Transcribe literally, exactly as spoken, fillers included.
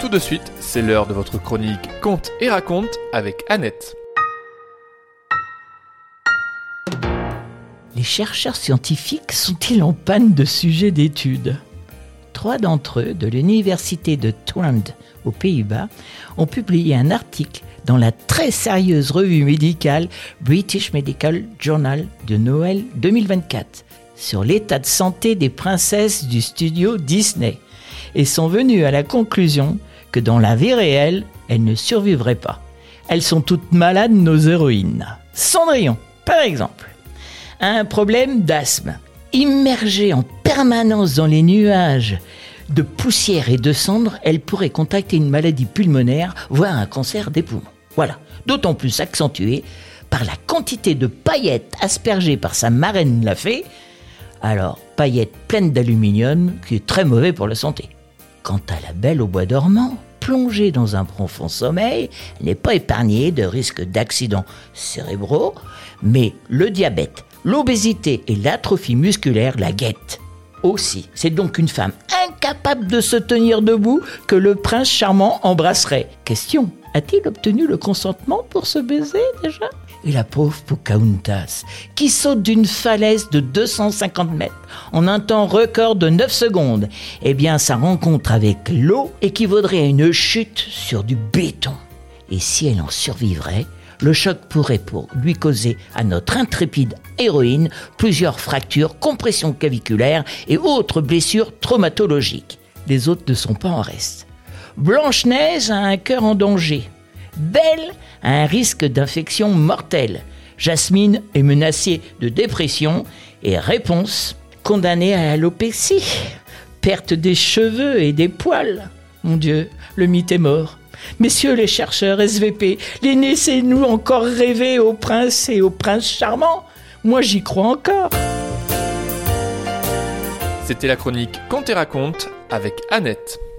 Tout de suite, c'est l'heure de votre chronique Conte et raconte avec Annette. Les chercheurs scientifiques sont-ils en panne de sujets d'études ? Trois d'entre eux, de l'université de Twente aux Pays-Bas, ont publié un article dans la très sérieuse revue médicale British Medical Journal de Noël deux mille vingt-quatre sur l'état de santé des princesses du studio Disney et sont venus à la conclusion que dans la vie réelle, elles ne survivraient pas. Elles sont toutes malades, nos héroïnes. Cendrillon, par exemple, a un problème d'asthme. Immergée en permanence dans les nuages de poussière et de cendres, elle pourrait contracter une maladie pulmonaire, voire un cancer des poumons. Voilà, d'autant plus accentué par la quantité de paillettes aspergées par sa marraine la fée. Alors, paillettes pleines d'aluminium, qui est très mauvais pour la santé. Quant à la belle au bois dormant, plongée dans un profond sommeil, elle n'est pas épargnée de risques d'accidents cérébraux, mais le diabète, l'obésité et l'atrophie musculaire la guettent aussi. C'est donc une femme incapable de se tenir debout que le prince charmant embrasserait. Question, a-t-il obtenu le consentement pour se baiser déjà ? Et la pauvre Pocahontas, qui saute d'une falaise de deux cent cinquante mètres en un temps record de neuf secondes, eh bien sa rencontre avec l'eau équivaudrait à une chute sur du béton. Et si elle en survivrait, le choc pourrait pour lui causer à notre intrépide héroïne plusieurs fractures, compressions claviculaires et autres blessures traumatologiques. Les autres ne sont pas en reste. Blanche-Neige a un cœur en danger. Belle a un risque d'infection mortelle. Jasmine est menacée de dépression. Et Réponse, condamnée à l'alopécie. Perte des cheveux et des poils. Mon Dieu, le mythe est mort. Messieurs les chercheurs S V P, laissez-nous encore rêver au prince et au prince charmant. Moi, j'y crois encore. C'était la chronique Conte et raconte avec Annette.